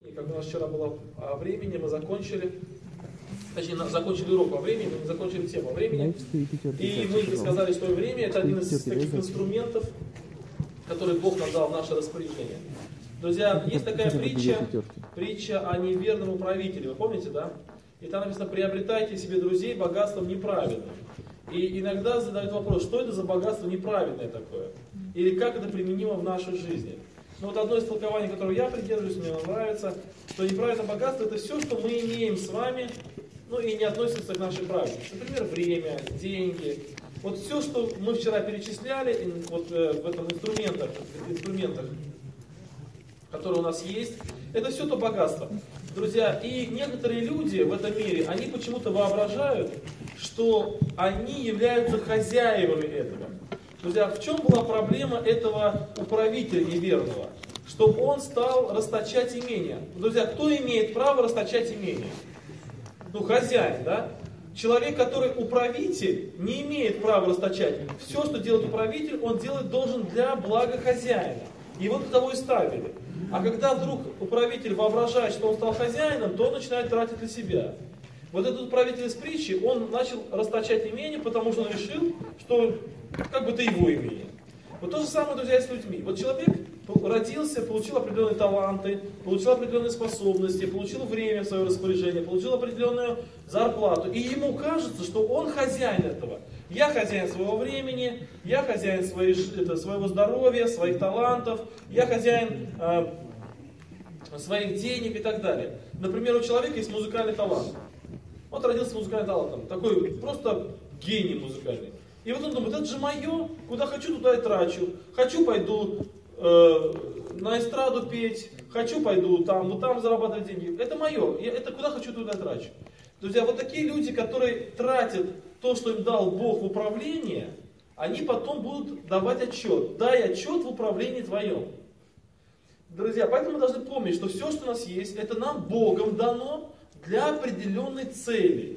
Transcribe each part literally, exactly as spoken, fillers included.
Как у нас вчера было о времени, мы закончили, точнее, закончили урок о времени, мы закончили тему о времени. И мы сказали, что время — это один из таких инструментов, который Бог нам дал в наше распоряжение. Друзья, есть такая притча, притча о неверном управителе, вы помните, да? И там написано: приобретайте себе друзей богатством неправедным. И иногда задают вопрос, что это за богатство неправедное такое? Или как это применимо в нашей жизни? Но вот одно из толкований, которого я придерживаюсь, мне нравится, что неправедное богатство — это все, что мы имеем с вами, ну и не относится к нашей праведности. Например, время, деньги. Вот все, что мы вчера перечисляли, вот в этом инструментах, инструментах, которые у нас есть, это все то богатство. Друзья, и некоторые люди в этом мире, они почему-то воображают, что они являются хозяевами этого. Друзья, в чем была проблема этого управителя неверного? Что он стал расточать имение. Друзья, кто имеет право расточать имение? Ну, хозяин, да? Человек, который управитель, не имеет права расточать. Все, что делает управитель, он делать должен для блага хозяина. Его для того и ставили. А когда вдруг управитель воображает, что он стал хозяином, то он начинает тратить для себя. Вот этот управитель из притчи, он начал расточать имение, потому что он решил, что как бы это его имение. Вот то же самое, друзья, с людьми. Вот человек родился, получил определенные таланты, получил определенные способности, получил время в свое распоряжение, получил определенную зарплату. И ему кажется, что он хозяин этого. Я хозяин своего времени, я хозяин своей, это, своего здоровья, своих талантов, я хозяин э, своих денег и так далее. Например, у человека есть музыкальный талант. Он родился с музыкальным талантом, такой просто гений музыкальный. И вот он думает: это же мое, куда хочу, туда и трачу. Хочу, пойду э, на эстраду петь, хочу, пойду там, ну там зарабатывать деньги. Это мое, я, это куда хочу, туда и трачу. Друзья, вот такие люди, которые тратят то, что им дал Бог в управление, они потом будут давать отчет. Дай отчет в управлении твоем. Друзья, поэтому мы должны помнить, что все, что у нас есть, это нам Богом дано для определенной цели.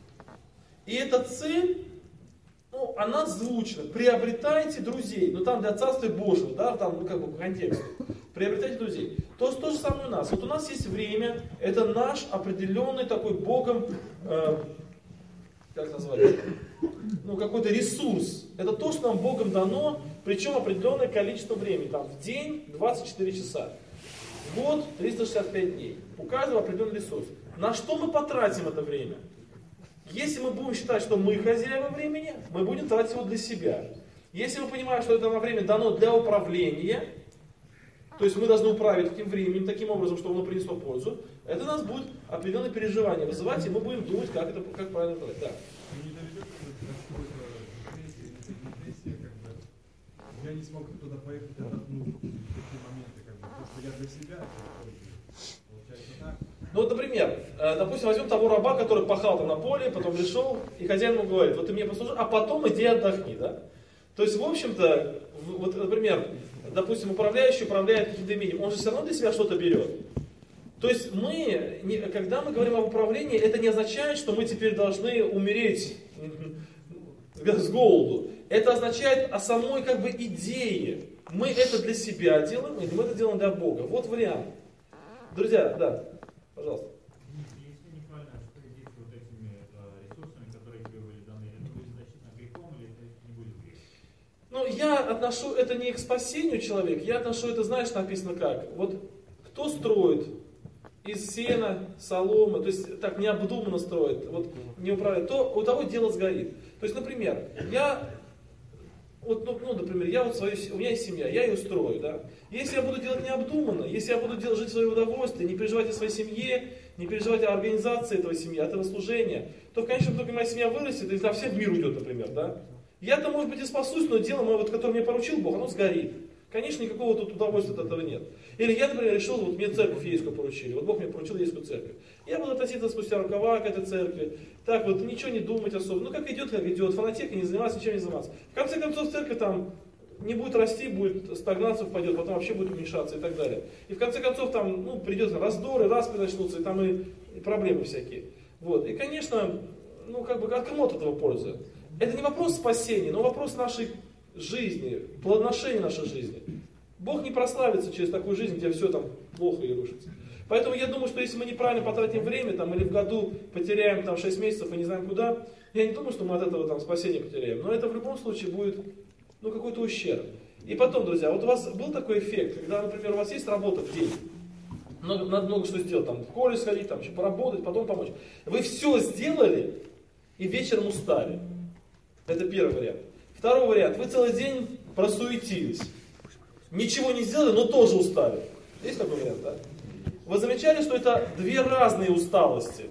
И эта цель, ну, она звучна. Приобретайте друзей. Ну, там для Царствия Божьего, да, там, ну, как бы по контексту. Приобретайте друзей. То, то же самое у нас. Вот у нас есть время, это наш определенный такой Богом, э, как назвать это? Ну, какой-то ресурс. Это то, что нам Богом дано, причем определенное количество времени. Там в день двадцать четыре часа. В год триста шестьдесят пять дней. У каждого определенный ресурс. На что мы потратим это время? Если мы будем считать, что мы хозяева времени, мы будем тратить его для себя. Если мы понимаем, что это время дано для управления, то есть мы должны управить этим временем таким образом, чтобы оно принесло пользу, это нас будет определенные переживания вызывать, и мы будем думать, как это как правильно делать. Да. Я не смог туда поехать, отдохнуть в такие моменты, как бы, потому что я для себя, получается так. Ну вот, например, допустим, возьмем того раба, который пахал там на поле, потом пришел, и хозяин ему говорит: вот ты мне послужи, а потом иди отдохни, да? То есть, в общем-то, вот, например, допустим, управляющий управляет каким-то имением, он же все равно для себя что-то берет. То есть мы, когда мы говорим об управлении, это не означает, что мы теперь должны умереть с голоду. Это означает о самой как бы идее. Мы это для себя делаем, или мы это делаем для Бога. Вот вариант. Друзья, да, пожалуйста. Если неправильно распорядиться вот этими ресурсами, которые тебе были даны, это будет значительно грехом или это не будет грехом? Ну, я отношу это не к спасению человека, я отношу это, знаешь, написано как? Вот кто строит из сена, соломы, то есть так необдуманно строит, вот не управляет, то у того дело сгорит. То есть, например, я, вот, ну, ну, например, я вот свою, у меня есть семья, я ее строю, да. Если я буду делать необдуманно, если я буду делать, жить в свое удовольствие, не переживать о своей семье, не переживать о организации этого семьи, от этого служения, то в конечном итоге моя семья вырастет, и вся в мир уйдет, например, да. Я-то, может быть, и спасусь, но дело мое, вот, которое мне поручил Бог, оно сгорит. Конечно, никакого тут удовольствия от этого нет. Или я, например, решил, вот мне церковь ейскую поручили, вот Бог мне поручил ейскую церковь. Я буду относиться спустя рукава к этой церкви, так вот, ничего не думать особо. Ну, как идет, как идет, фанатека, не заниматься, ничем не заниматься. В конце концов, церковь там не будет расти, будет стагнация впадет, потом вообще будет уменьшаться и так далее. И в конце концов, там, ну, придет раздоры, распри начнутся, и там и, и проблемы всякие. Вот. И, конечно, ну, как бы, а кому от этого польза? Это не вопрос спасения, но вопрос нашей жизни, плодоношения нашей жизни. Бог не прославится через такую жизнь, где все там плохо и рушится. Поэтому я думаю, что если мы неправильно потратим время, там, или в году потеряем там, шесть месяцев и не знаем куда, я не думаю, что мы от этого там, спасение потеряем. Но это в любом случае будет ну, какой-то ущерб. И потом, друзья, вот у вас был такой эффект, когда, например, у вас есть работа в день, много, надо много что сделать, там, в колледж сходить, там, еще поработать, потом помочь. Вы все сделали и вечером устали. Это первый вариант. Второй вариант. Вы целый день просуетились. Ничего не сделали, но тоже устали. Есть такой вариант, да? Вы замечали, что это две разные усталости?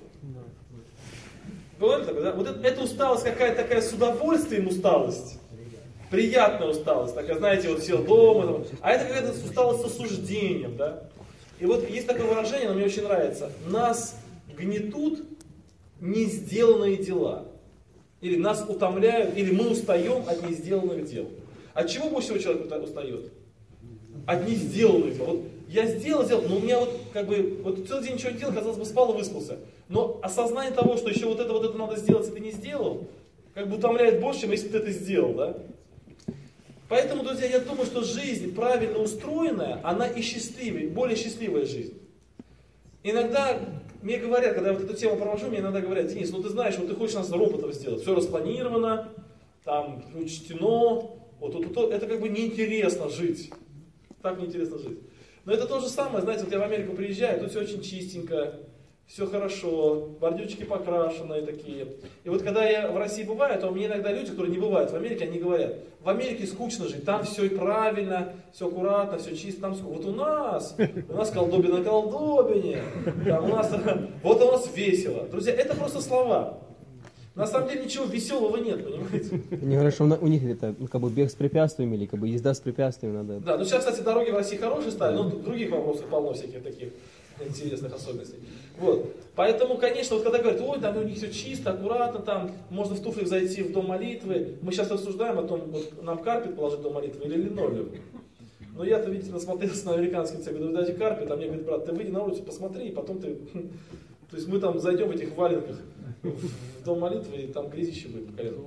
Бывает такое, да? Вот это, это усталость какая-то такая с удовольствием усталость. Приятная усталость. Такая, знаете, вот сел дома. Там, а это какая-то усталость с осуждением, да? И вот есть такое выражение, оно мне очень нравится. Нас гнетут не сделанные дела. Или нас утомляют, или мы устаем от несделанных дел. От чего больше всего человек устает? От несделанных дел. Вот я сделал, сделал, но у меня вот как бы вот целый день ничего не делал, казалось бы, спал и выспался. Но осознание того, что еще вот это, вот это надо сделать, если ты не сделал, как бы утомляет больше, чем если ты это сделал, да? Поэтому, друзья, я думаю, что жизнь правильно устроенная, она и счастливее, более счастливая жизнь. Иногда мне говорят, когда я вот эту тему провожу, мне иногда говорят: Денис, ну ты знаешь, вот ты хочешь нас роботов сделать, все распланировано, там учтено, вот, вот, вот, это как бы неинтересно жить. Так неинтересно жить. Но это то же самое, знаете, вот я в Америку приезжаю, тут все очень чистенько, все хорошо, бордюрчики покрашенные такие. И вот когда я в России бываю, то мне иногда люди, которые не бывают в Америке, они говорят: в Америке скучно жить, там все правильно, все аккуратно, все чисто, там скучно. Вот у нас, у нас колдобина на колдобине, там у нас, вот у нас весело. Друзья, это просто слова. На самом деле ничего веселого нет, понимаете? Они говорят, что у них это ну, как бы бег с препятствиями или как бы езда с препятствиями надо. Да, ну сейчас, кстати, дороги в России хорошие стали, но в других вопросах полно всяких таких интересных особенностей. Вот. Поэтому, конечно, вот когда говорят: ой, там у них все чисто, аккуратно, там можно в туфлях зайти в дом молитвы. Мы сейчас рассуждаем о том, вот нам карпет положить в дом молитвы или линолеум. Но я-то, видите, насмотрелся на американский цех, говорю: дайте карпет, а мне говорит: брат, ты выйди на улицу, посмотри, и потом ты... То есть мы там зайдем в этих валенках в дом молитвы, и там грязище будет по колено.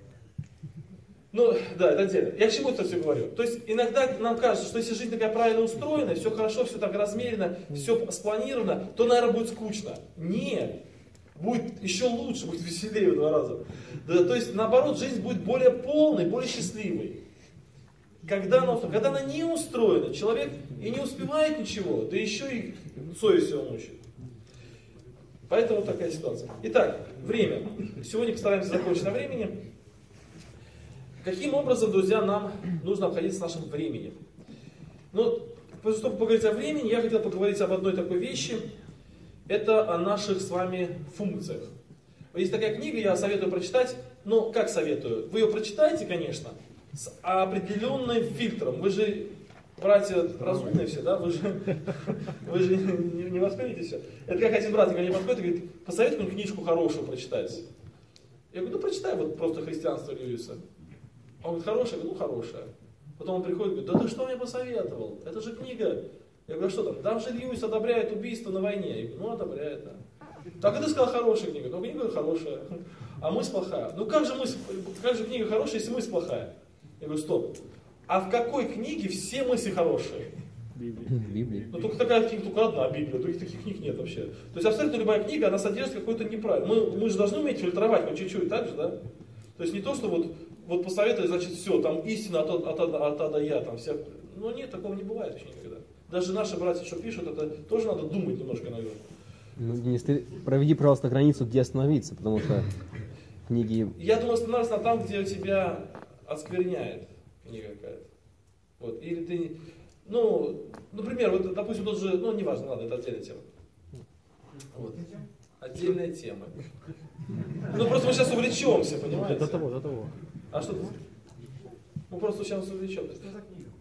Ну, да, это отдельно. Я к чему это все говорю? То есть иногда нам кажется, что если жизнь такая правильно устроена, все хорошо, все так размерено, все спланировано, то, наверное, будет скучно. Нет. Будет еще лучше, будет веселее в два раза. Да, то есть, наоборот, жизнь будет более полной, более счастливой. Когда она, когда она не устроена, человек и не успевает ничего, да еще и совесть его мучает. Поэтому такая ситуация. Итак, время. Сегодня постараемся закончить на времени. Каким образом, друзья, нам нужно обходиться с нашим временем? Ну, чтобы поговорить о времени, я хотел поговорить об одной такой вещи. Это о наших с вами функциях. Есть такая книга, я советую прочитать. Ну, как советую? Вы ее прочитаете, конечно, с определенным фильтром. Вы же, братья, разумные все, да? Вы же, вы же не, не воспримете все. Это как один брат ко мне подходит и говорит: посоветуй мне книжку хорошую прочитать. Я говорю: ну прочитай вот просто «Христианство» Льюиса. Он говорит: хорошая? Я говорю: ну хорошая. Потом он приходит и говорит: да ты что мне посоветовал? Это же книга. Я говорю: а что там? Там же Льюис одобряет убийство на войне. Я говорю: ну одобряет, да. Так и ты сказал, хорошая книга. Ну книга хорошая, а мысль плохая. Ну как же, мысль, как же книга хорошая, если мысль плохая? Я говорю: стоп. А в какой книге все мысли хорошие? Библия. Ну только такая книга, только одна Библия, других таких книг нет вообще. То есть абсолютно любая книга, она содержит какой-то неправильный. Мы, мы же должны уметь фильтровать хоть чуть-чуть, так же, да? То есть не то, что вот, вот посоветовали, значит, все, там истина от, от, от, от А до Я, там вся. Ну нет, такого не бывает вообще никогда. Даже наши братья, что пишут, это тоже надо думать немножко, наверное. Ну, Денис, ты проведи, пожалуйста, границу, где остановиться, потому что книги... Я думаю, остановиться там, где тебя оскверняет книга какая-то. Вот. Или ты, ну, например, вот, допустим, тот же, ну, неважно, ладно, это отдельная тема. Вот. Отдельная тема. Ну, просто мы сейчас увлечемся, понимаете? До того, до того. А что? Мы просто сейчас увлечемся. Что за книга?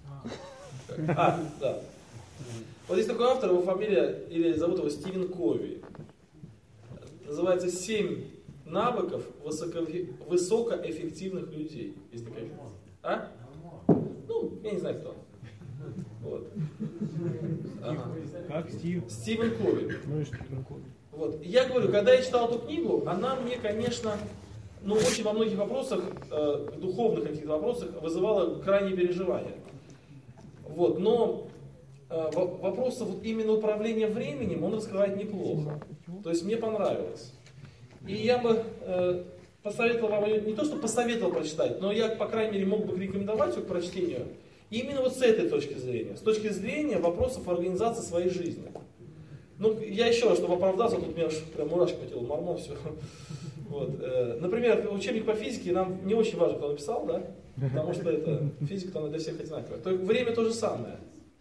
А, да. Вот есть такой автор, его фамилия, или зовут его Стивен Кови. Называется «Семь навыков высоко- высокоэффективных людей». Есть такая книга. А? Ну, я не знаю, кто. Вот. Ага. Как Стив? Стивен Кови. Ну и что такое? Вот. Я говорю, когда я читал эту книгу, она мне, конечно, ну, очень во многих вопросах, э, духовных каких-то вопросах, вызывала крайние переживания. Вот. Но вопроса вот именно управления временем он раскрывает неплохо. То есть мне понравилось. И я бы э, посоветовал вам, не то что посоветовал прочитать, но я, по крайней мере, мог бы рекомендовать к прочтению именно вот с этой точки зрения. С точки зрения вопросов организации своей жизни. Ну, я еще раз, чтобы оправдаться, тут у меня аж прям мурашки по телу, мормон, все. Вот. Например, учебник по физике нам не очень важно, кто написал, да? Потому что это физика, она для всех одинаковая. То время то же самое.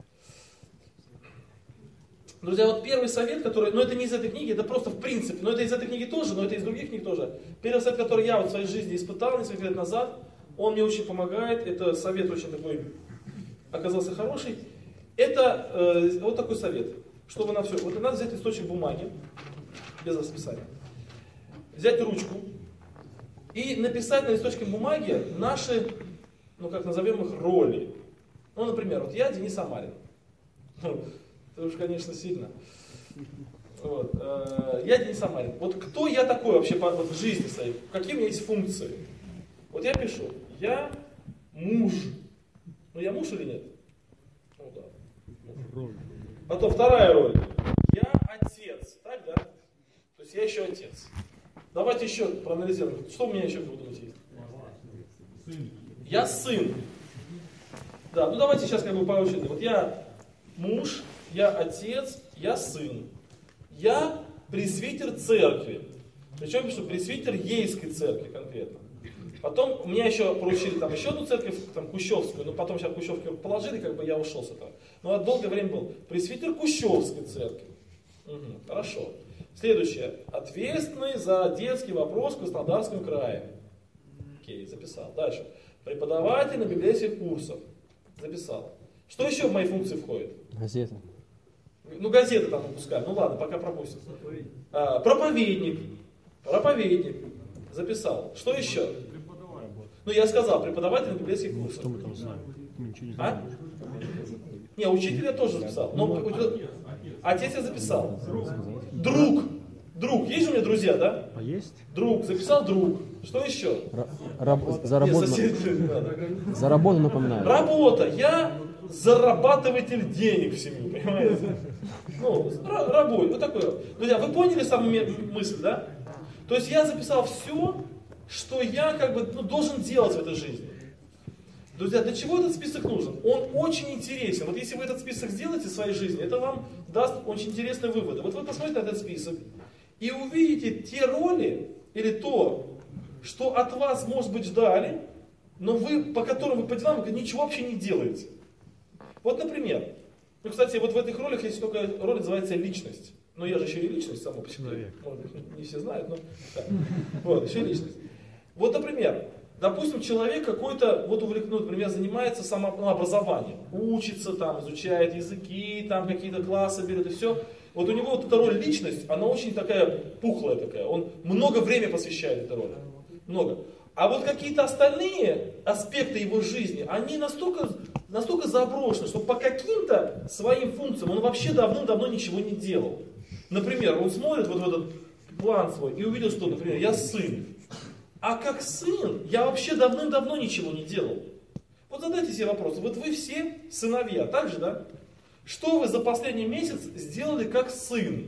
Друзья, вот первый совет, который, ну это не из этой книги, это просто в принципе, но это из этой книги тоже, но это из других книг тоже. Первый совет, который я вот в своей жизни испытал несколько лет назад, он мне очень помогает, это совет очень такой, оказался хороший. Это э, вот такой совет, чтобы на все, вот надо взять листочек бумаги, без расписания, взять ручку и написать на листочке бумаги наши, ну как назовем их, роли. Ну, например, вот я Денис Самарин. Это уж, конечно, сильно. Вот. Я Денис Самарин. Вот кто я такой вообще вот в жизни своей? Какие у меня есть функции? Вот я пишу, я муж. Ну я муж или нет? Ну да. Потом вторая роль. Я отец. Так, да? То есть я еще отец. Давайте еще проанализируем. Что у меня еще, как вы думаете, есть? Я сын. Да, ну давайте сейчас как бы по очереди. Вот я муж, я отец, я сын. Я пресвитер церкви. Причем пишу пресвитер Ейской церкви конкретно. Потом меня еще поручили там еще одну церковь, там Кущевскую, но потом сейчас Кущевки положили, как бы я ушел с этого. Но долгое время был пресвитер Кущевской церкви. Угу, хорошо. Следующее. Ответственный за детский вопрос в Краснодарском крае. Окей, записал. Дальше. Преподаватель на библейских курсах. Записал. Что еще в мои функции входит? Газета. Ну, газеты там выпускаем. Ну ладно, пока пропустим. А, проповедник. Проповедник. Записал. Что еще? Ну, я сказал, преподаватель на библейских курсах. Что мы там знаем? Мы ничего не А? знаем. Не, учитель я тоже записал. Но отец я записал. Друг. Друг. Есть же у меня друзья, да? А есть? Друг. Записал друг. Что еще? Раб- за работу, Нет, сосед не надо. за работу напоминаю. Работа. Я зарабатыватель денег в семью, понимаете? Ну, ра- работа. Вот такое. Друзья, вы поняли самую мысль, да? То есть я записал все, что я как бы ну, должен делать в этой жизни. Друзья, для чего этот список нужен? Он очень интересен. Вот если вы этот список сделаете в своей жизни, это вам даст очень интересные выводы. Вот вы посмотрите на этот список и увидите те роли или то, что от вас, может быть, ждали, но вы, по которым вы по делам ничего вообще не делаете. Вот, например, ну, кстати, вот в этих ролях есть только роль, называется личность. Но я же еще и личность само по себе. Может быть, не все знают, но да. Вот, еще и личность. Вот, например, допустим, человек какой-то, вот увлекнут, например, занимается самообразованием, учится там, изучает языки, там какие-то классы берет и все. Вот у него вот эта роль личность, она очень такая пухлая такая, он много времени посвящает этой роли. Много. А вот какие-то остальные аспекты его жизни, они настолько, настолько заброшены, что по каким-то своим функциям он вообще давным-давно ничего не делал. Например, он смотрит вот в этот план свой и увидел, что, например, я сын. А как сын я вообще давным-давно ничего не делал. Вот задайте себе вопрос. Вот вы все сыновья, так же, да? Что вы за последний месяц сделали как сын?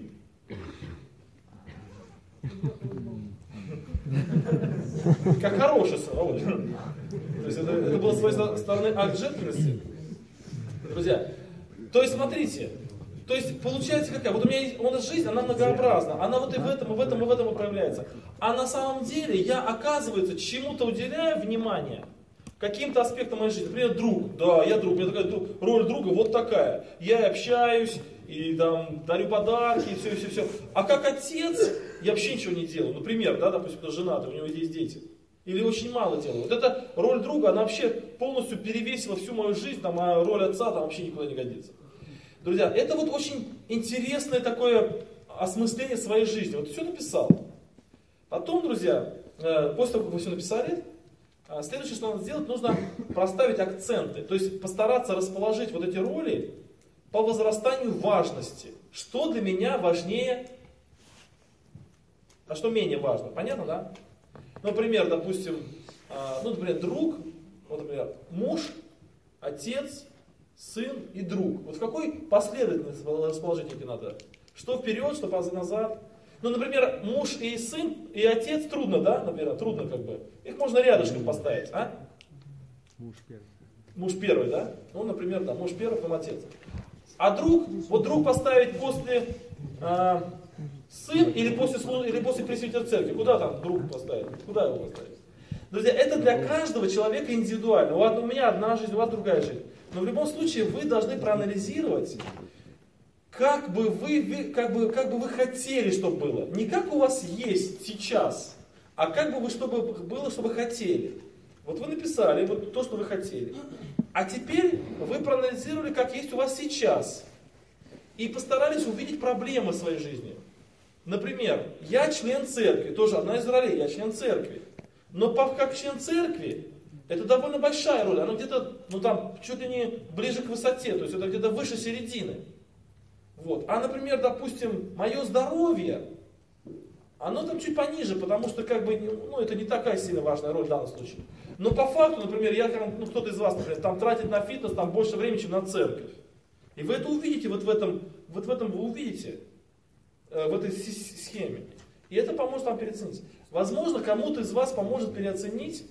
Как хороший сын, Володя. То есть это, это был с своей стороны акт жертвенности. Друзья, то есть смотрите, то есть получается какая? Вот у меня есть, у нас жизнь, она многообразна, она вот и в этом, и в этом, и в этом и проявляется. А на самом деле я, оказывается, чему-то уделяю внимание, каким-то аспектам моей жизни. Например, друг. Да, я друг, у меня такая друг, роль друга вот такая. Я и общаюсь, и там дарю подарки, и все, и все, все. А как отец, я вообще ничего не делаю. Например, да, допустим, кто женатый, у него есть дети. Или очень мало делаю. Вот эта роль друга, она вообще полностью перевесила всю мою жизнь, там, а роль отца там вообще никуда не годится. Друзья, это вот очень интересное такое осмысление своей жизни. Вот все написал. Потом, друзья, после того, как вы все написали, следующее, что надо сделать, нужно проставить акценты. То есть постараться расположить вот эти роли по возрастанию важности. Что для меня важнее, а что менее важно. Понятно, да? Например, допустим, ну, например, друг, вот, например, муж, отец, сын и друг. Вот в какой последовательности расположить эти надо? Что вперед, что назад? Ну, например, муж и сын, и отец трудно, да? Например, трудно как бы. Их можно рядышком поставить, а? Муж первый. Муж первый, да? Ну, например, да, муж первый, потом отец. А друг, вот друг поставить после э, сын или после, или после пресвитера церкви. Куда там друг поставить? Куда его поставить? Друзья, это для каждого человека индивидуально. Вот у меня одна жизнь, у вас другая жизнь. Но в любом случае вы должны проанализировать, как бы вы, как бы, как бы вы хотели, чтобы было. Не как у вас есть сейчас, а как бы вы чтобы было, чтобы хотели. Вот вы написали вот то, что вы хотели. А теперь вы проанализировали, как есть у вас сейчас. И постарались увидеть проблемы в своей жизни. Например, я член церкви, тоже одна из ролей, я член церкви. Но как член церкви, это довольно большая роль, она где-то, ну там, чуть ли не ближе к высоте, то есть это где-то выше середины. Вот. А, например, допустим, мое здоровье, оно там чуть пониже, потому что как бы, ну, это не такая сильно важная роль в данном случае. Но по факту, например, я, ну, кто-то из вас, например, там тратит на фитнес там больше времени, чем на церковь. И вы это увидите, вот в этом, вот в этом вы увидите, э, в этой схеме. И это поможет вам переоценить. Возможно, кому-то из вас поможет переоценить,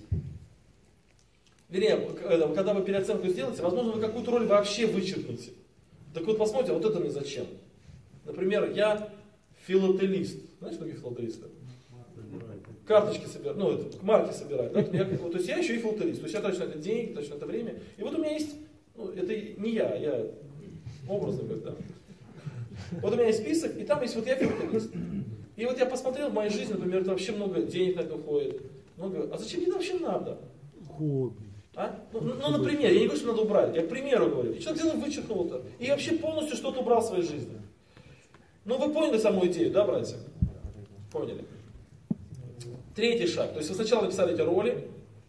вернее, когда вы переоценку сделаете, возможно, вы какую-то роль вообще вычеркнете. Так вот, посмотрите, вот это мне зачем. Например, я филателист. Знаешь, что такое филателисты? Карточки собирают, ну, это, марки собирают. Да? Я, вот, то есть я еще и филателист. То есть я трачу на это деньги, трачу на это время. И вот у меня есть, ну, это не я, я образно говорю, да. Вот у меня есть список, и там есть вот я филателист. И вот я посмотрел в моей жизни, например, это вообще много денег на это уходит. Много... А зачем мне это вообще надо? Хобби. А? Ну, ну, например, я не говорю, что надо убрать, я к примеру говорю. И человек взял и вычеркнул это. И вообще полностью что-то убрал в своей жизни. Ну, вы поняли саму идею, да, братья? Поняли. Третий шаг. То есть вы сначала написали эти роли.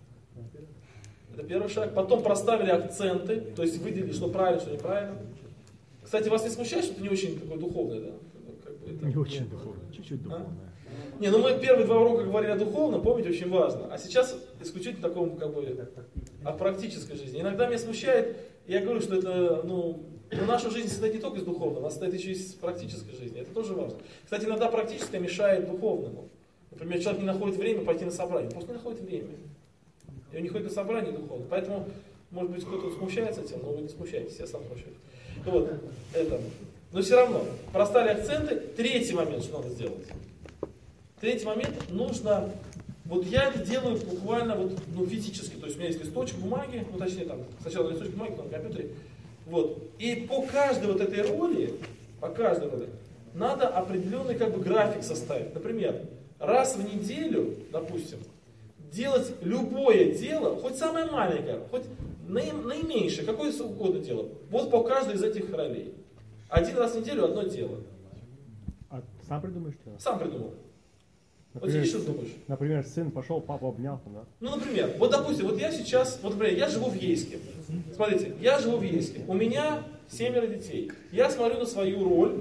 Это первый шаг. Потом проставили акценты. То есть выделили, что правильно, что неправильно. Кстати, вас не смущает, что это не очень такое духовное, да? Как бы это... Не очень духовное, чуть-чуть духовное. А? Не, ну мы первые два урока говорили о духовном, помните, очень важно. А сейчас исключительно таком, как бы, о практической жизни. Иногда меня смущает, я говорю, что это, ну, наша жизнь состоит не только из духовного, она состоит еще и из практической жизни. Это тоже важно. Кстати, иногда практическое мешает духовному. Например, человек не находит время пойти на собрание, просто не находит время. И он не ходит на собрание духовное. Поэтому, может быть, кто-то смущается этим, но вы не смущаетесь, я сам смущаюсь. Вот, это. Но все равно, простали акценты. Третий момент, что надо сделать. Третий момент, нужно, вот я это делаю буквально вот, ну, физически, то есть у меня есть листочек бумаги, ну точнее там, сначала листочек бумаги, потом на компьютере, вот, и по каждой вот этой роли, по каждой роли, надо определенный как бы график составить. Например, раз в неделю, допустим, делать любое дело, хоть самое маленькое, хоть наименьшее, какое угодно дело, вот по каждой из этих ролей. Один раз в неделю одно дело. А сам придумаешь что? Сам придумал. Например, вот здесь что думаешь? Например, сын пошел, папу обнял, да? Ну, например, вот допустим, вот я сейчас, вот, например, я живу в Ейске. Смотрите, я живу в Ейске. У меня семеро детей. Я смотрю на свою роль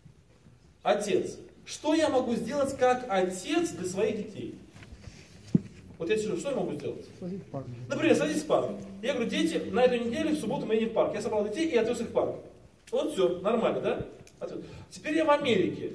отец. Что я могу сделать как отец для своих детей? Вот я сижу, что я могу сделать? Сходить в парк. Например, садитесь в парк. Я говорю, дети, на эту неделю, в субботу мы едем в парк. Я собрал детей и отвез их в парк. Вот все, нормально, да? Отвез. Теперь я в Америке.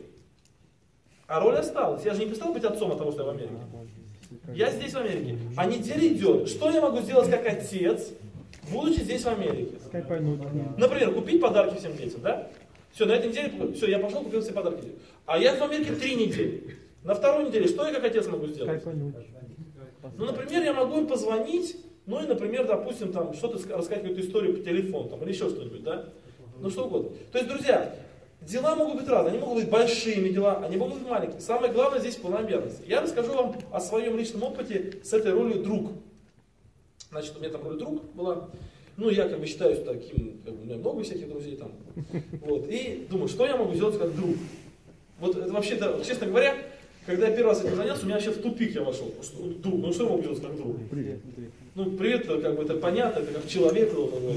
А роль осталась. Я же не перестал быть отцом от того, что я в Америке. Я здесь в Америке. А неделя идет. Что я могу сделать как отец, будучи здесь в Америке? Скайпануть. Например, купить подарки всем детям, да? Все, на этой неделе, все, я пошел, купил все подарки. А я в Америке три недели. На второй неделе, что я как отец могу сделать? Скайпануть. Ну, например, я могу им позвонить, ну и, например, допустим, там что-то рассказать, какую-то историю по телефону, там, или еще что-нибудь, да? Ну, что угодно. То есть, друзья, дела могут быть разные, они могут быть большими дела, они могут быть маленькими. Самое главное здесь планомерность. Я расскажу вам о своем личном опыте с этой ролью друг. Значит, у меня там роль друг была. Ну, я как бы считаюсь таким, как бы, у меня много всяких друзей там. Вот, и думаю, что я могу сделать как друг? Вот это вообще-то, честно говоря, когда я первый раз этим занялся, у меня вообще в тупик я вошел. Что, друг, ну что я могу делать как друг? Привет. Ну, привет, как бы это понятно, это как человек.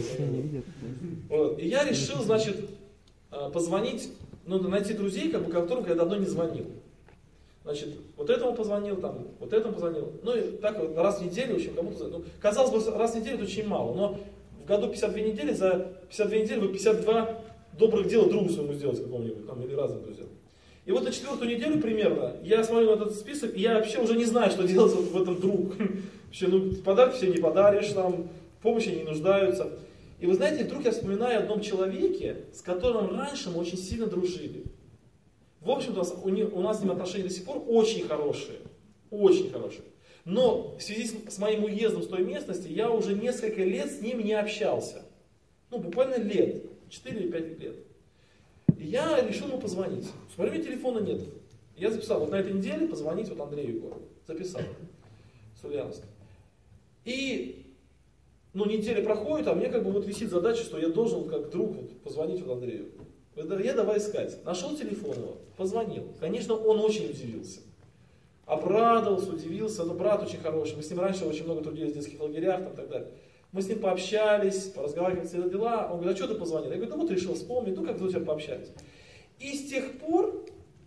Вот. И я решил, значит, позвонить, ну, найти друзей, как бы, которым я давно не звонил. Значит, вот этому позвонил, там, вот этому позвонил. Ну, и так вот раз в неделю, в общем, кому-то... Ну, казалось бы, раз в неделю это очень мало, но в году пятьдесят две недели, за пятьдесят две недели вы пятьдесят два добрых дела другу своему сделать какому-нибудь, там, или разным друзьям. И вот на четвертую неделю примерно я смотрю на этот список, и я вообще уже не знаю, что делать вот в этом другу. Вообще, ну, подарки все не подаришь, там, помощи не нуждаются. И вы знаете, вдруг я вспоминаю о одном человеке, с которым раньше мы очень сильно дружили. В общем-то, у, у нас с ним отношения до сих пор очень хорошие. Очень хорошие. Но в связи с, с моим уездом с той местности, я уже несколько лет с ним не общался. Ну, буквально лет. четыре или пять лет. И я решил ему позвонить. Смотрю, у меня телефона нет. Я записал, вот на этой неделе позвонить вот Андрею Егорову. Записал. С Ульяновска. И, ну, неделя проходит, а мне как бы вот висит задача, что я должен как друг вот позвонить вот Андрею. Я давай искать. Нашел телефон его, позвонил. Конечно, он очень удивился. Обрадовался, удивился. Но брат очень хороший. Мы с ним раньше очень много трудились в детских лагерях там, и так далее. Мы с ним пообщались, поразговаривали, все дела. Он говорит, а что ты позвонил? Я говорю, ну вот решил вспомнить, ну как друзья пообщались. И с тех пор,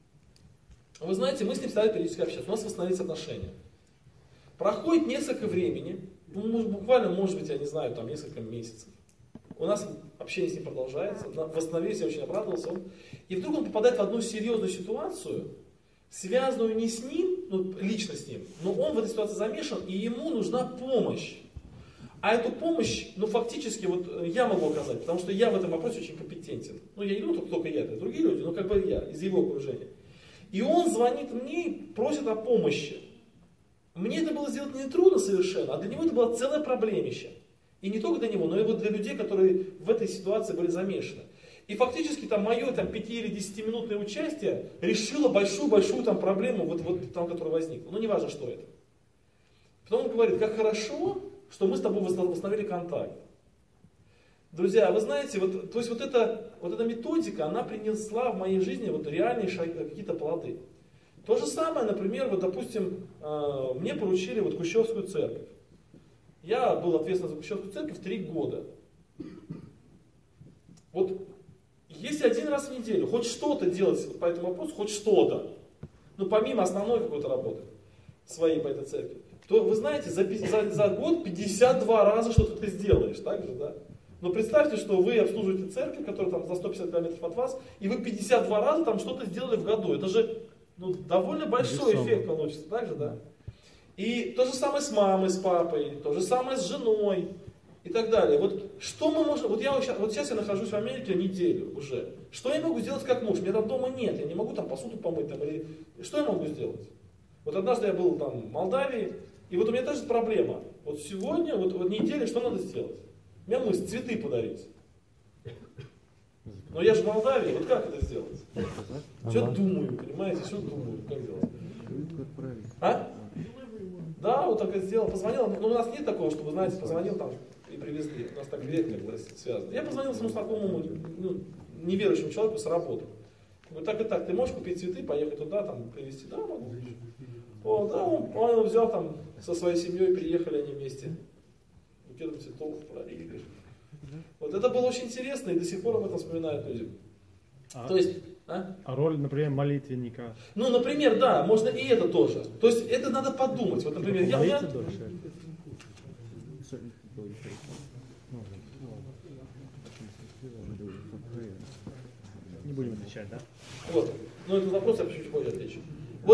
вы знаете, мы с ним стали периодически общаться. У нас восстановились отношения. Проходит несколько времени, ну, буквально, может быть, я не знаю, там несколько месяцев. У нас общение с ним продолжается, восстановились, я очень обрадовался. Он. И вдруг он попадает в одну серьезную ситуацию, связанную не с ним, ну, лично с ним, но он в этой ситуации замешан, и ему нужна помощь. А эту помощь, ну, фактически, вот я могу оказать, потому что я в этом вопросе очень компетентен. Ну, я не говорю только я, это другие люди, но как бы я, из его окружения. И он звонит мне и просит о помощи. Мне это было сделать не трудно совершенно, а для него это было целое проблемище. И не только для него, но и вот для людей, которые в этой ситуации были замешаны. И фактически там мое там, пяти- или десятиминутное участие решило большую-большую там проблему, вот, вот там, которая возникла. Ну, неважно, что это. Потом он говорит, как хорошо, что мы с тобой восстановили контакт. Друзья, вы знаете, вот, то есть вот эта, вот эта методика, она принесла в моей жизни вот реальные шаги, какие-то плоды. То же самое, например, вот, допустим, мне поручили вот Кущевскую церковь. Я был ответственен за Кущевскую церковь три года. Вот если один раз в неделю хоть что-то делать по этому вопросу, хоть что-то, ну помимо основной какой-то работы своей по этой церкви, то вы знаете, за, за, за год пятьдесят два раза что-то ты сделаешь, так же, да? Но представьте, что вы обслуживаете церковь, которая там за сто пятьдесят километров от вас, и вы пятьдесят два раза там что-то сделали в году. Это же ну, довольно большой Весомо. эффект получится, так же, да? И то же самое с мамой, с папой, то же самое с женой и так далее. Вот что мы можем, вот я вот сейчас, вот сейчас я нахожусь в Америке неделю уже. Что я могу сделать как муж? Меня там дома нет, я не могу там посуду помыть там, или что я могу сделать? Вот однажды я был там в Молдавии, и вот у меня тоже проблема. Вот сегодня, вот, вот неделю, что надо сделать? У меня мысль цветы подарить. Но я же в Молдавии, вот как это сделать? Что думаю, понимаете, что думаю, как делать? А? Да, вот так и сделал, позвонил, но у нас нет такого, что вы знаете, позвонил там и привезли, у нас так редко связано. Я позвонил своему знакомому, ну, неверующему человеку с работы. Говорю, так и так, ты можешь купить цветы, поехать туда, там, привезти? Да, могу. О, да, он, он взял там со своей семьей, приехали они вместе. Букетом цветов пролили. Вот это было очень интересно, и до сих пор об этом вспоминают люди. А, То есть, а? а роль, например, молитвенника? Ну, например, да, можно и это тоже. То есть это надо подумать. Вот, например, я, я... Не будем отвечать, да? Вот. Но этот вопрос я чуть позже отвечу.